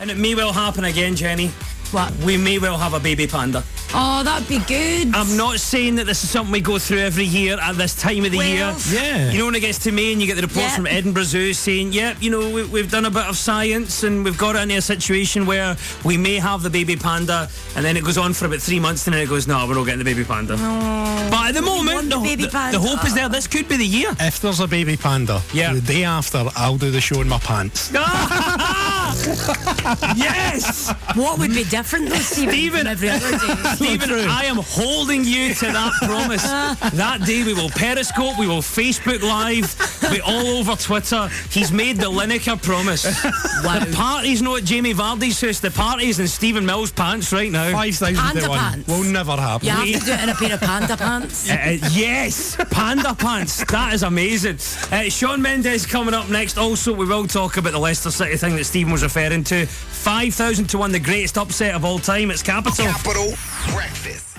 And it may well happen again, Jenny. What? We may well have a baby panda. Oh, that'd be good. I'm not saying that this is something we go through every year at this time of the year. Yeah. You know, when it gets to May and you get the reports from Edinburgh Zoo saying, yep, you know, we've done a bit of science and we've got it into a situation where we may have the baby panda, and then it goes on for about 3 months and then it goes, no, we're not getting the baby panda. Oh, but at the moment, the hope is there. This could be the year. If there's a baby panda, the day after, I'll do the show in my pants. Yes! What would be different though, Stephen? Every other day. Stephen, I am holding you to that promise. That day we will Periscope, we will Facebook Live, we'll be all over Twitter. He's made the Lineker promise. Wow. The party's not at Jamie Vardy's house, the party's in Stephen Mill's pants right now. 5,000 Panda to 1. pants. Will never happen. You have to do it in a pair of panda pants. Yes, panda pants. That is amazing. Shawn Mendes coming up next. Also, we will talk about the Leicester City thing that Stephen was referring to. 5,000 to 1, the greatest upset of all time. It's Capital. Capital Breakfast.